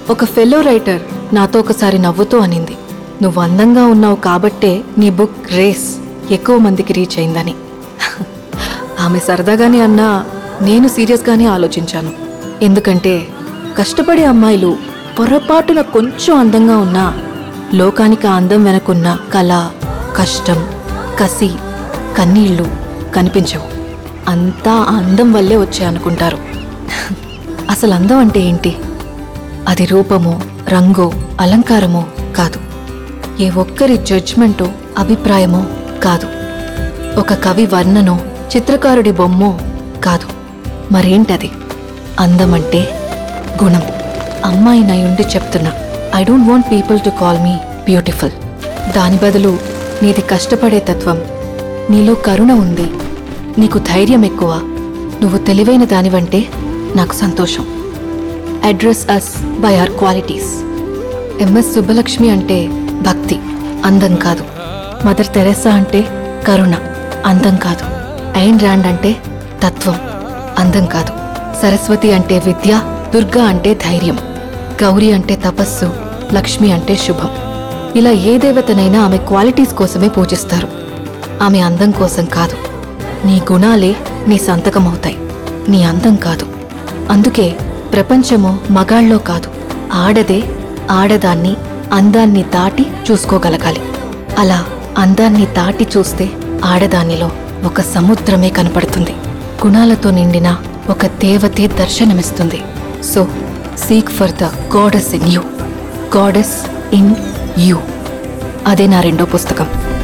ఒక fellow writer నాతో ఒకసారి నవ్వుతూ అనింది, నువ్వు అందంగా ఉన్నావు కాబట్టే నీ బుక్ రేస్ ఎక్కువ మందికి రీచ్ అయిందని. ఆమె సరదాగానే అన్నా నేను సీరియస్గానే ఆలోచించాను. ఎందుకంటే కష్టపడే అమ్మాయిలు పొరపాటున కొంచెం అందంగా ఉన్నా లోకానికి ఆ అందం వెనకున్న కళ, కష్టం, కసి, కన్నీళ్లు కనిపించవు. అంతా ఆ అందం వల్లే వచ్చాయనుకుంటారు. అసలు అందం అంటే ఏంటి? అది రూపమో, రంగో, అలంకారమో కాదు. ఏ ఒక్కరి జడ్జ్మెంటో, అభిప్రాయమో కాదు. ఒక కవి వర్ణనో, చిత్రకారుడి బొమ్మో కాదు. మరేంటది? అందమంటే గుణం. అమ్మాయినయుండి చెప్తున్నా, I don't want people to call me beautiful. దాని బదులు నీది కష్టపడే తత్వం, నీలో కరుణ ఉంది, నీకు ధైర్యం ఎక్కువ, నువ్వు తెలివైన దానివంటే నాకు సంతోషం. Address us by our qualities. MS Subbalakshmi అంటే భక్తి, అందం కాదు. మదర్ తెరెసా అంటే కరుణ, అందం కాదు. ఐన్ ర్యాండ్ అంటే తత్వం, అందం కాదు. సరస్వతి అంటే విద్య, దుర్గా అంటే ధైర్యం, గౌరీ అంటే తపస్సు, లక్ష్మి అంటే శుభం. ఇలా ఏ దేవతనైనా ఆమె క్వాలిటీస్ కోసమే పూజిస్తారు, ఆమె అందం కోసం కాదు. నీ గుణాలే నీ సంతకమవుతాయి, నీ అందం కాదు. అందుకే ప్రపంచమో మగాళ్ళో కాదు, ఆడదే ఆడదాన్ని అందాన్ని దాటి చూసుకోగలగాలి. అలా అందాన్ని దాటి చూస్తే ఆడదానిలో ఒక సముద్రమే కనపడుతుంది. గుణాలతో నిండిన ఒక దేవతే దర్శనమిస్తుంది. So seek for the goddess in you. Goddess in you. అదే నా రెండో పుస్తకం.